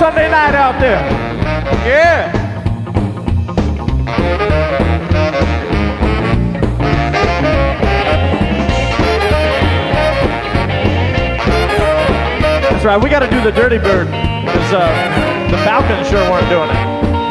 Sunday night out there. Yeah. That's right, we got to do the Dirty Bird, because the Falcons sure weren't doing it.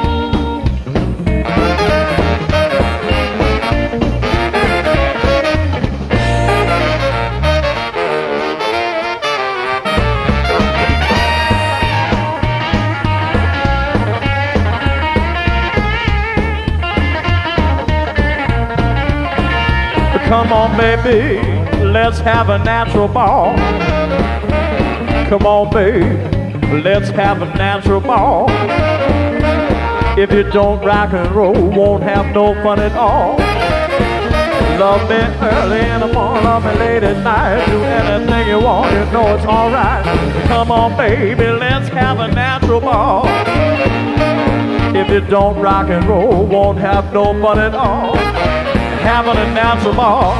Come on, baby, let's have a natural ball. Come on, baby, let's have a natural ball. If you don't rock and roll, won't have no fun at all. Love me early in the morning, love me late at night. Do anything you want, you know it's alright. Come on, baby, let's have a natural ball. If you don't rock and roll, won't have no fun at all. Having a natural ball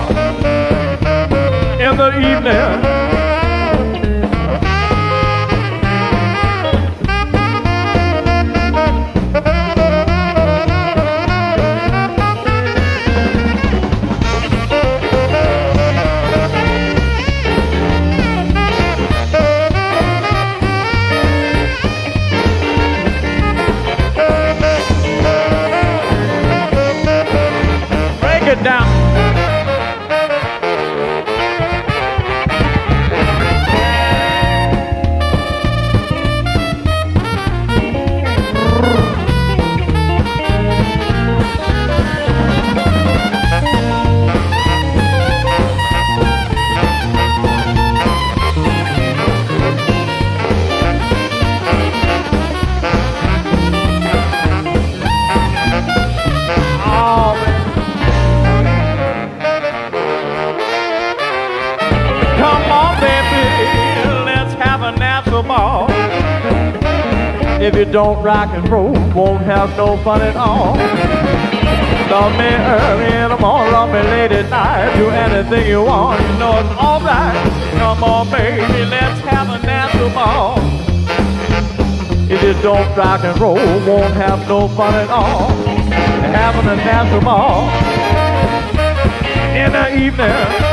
in the evening. Break it down. If you don't rock and roll, won't have no fun at all. Love me early in the morning, love me late at night. Do anything you want, you know it's alright. Come on, baby, let's have a natural ball. If you don't rock and roll, won't have no fun at all. Having a natural ball in the evening.